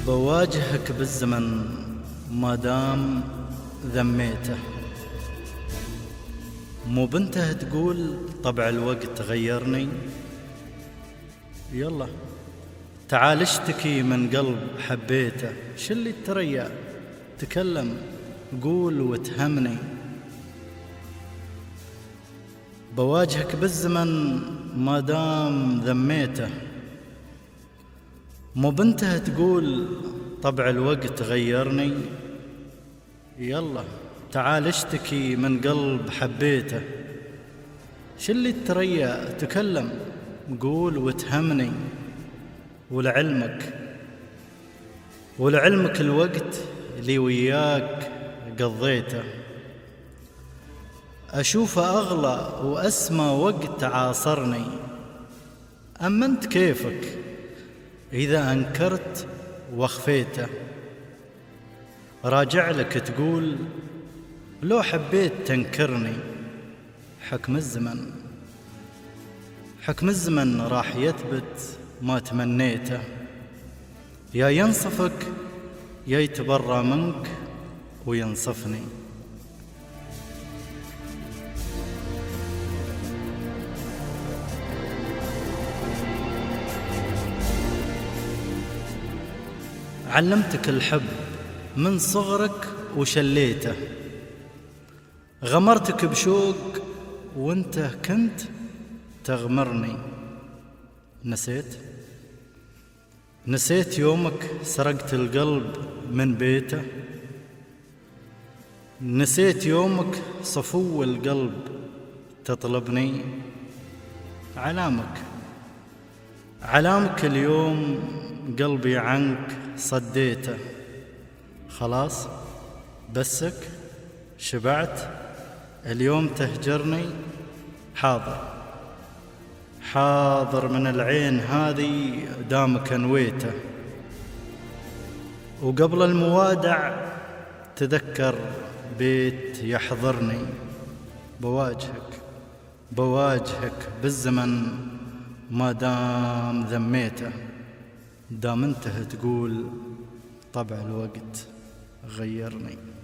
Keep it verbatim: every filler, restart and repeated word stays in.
بواجهك بالزمن ما دام ذميته، مو بنته تقول طبع الوقت غيرني. يلا تعال اشتكي من قلب حبيته، شلي التريا تكلم قول وتهمني. بواجهك بالزمن ما دام ذميته، مو بنته تقول طبع الوقت غيرني. يلا تعال اشتكي من قلب حبيته، شلي التريا تكلم قول وتهمني. ولعلمك ولعلمك الوقت اللي وياك قضيته أشوفه أغلى وأسمى وقت عاصرني. أما أنت كيفك إذا أنكرت واخفيته؟ راجع لك تقول لو حبيت تنكرني. حكم الزمن حكم الزمن راح يثبت ما تمنيته، يا ينصفك يا يتبرى منك وينصفني. علمتك الحب من صغرك وشليته، غمرتك بشوق وانت كنت تغمرني. نسيت نسيت يومك سرقت القلب من بيته، نسيت يومك صفو القلب تطلبني. علامك علامك اليوم قلبي عنك صديته. خلاص بسك شبعت اليوم تهجرني. حاضر حاضر من العين هذه دامك انويته، وقبل الموادع تذكر بيت يحضرني. بواجهك بواجهك بالزمن ما دام ذميته، دام انته تقول طبع الوقت غيرني.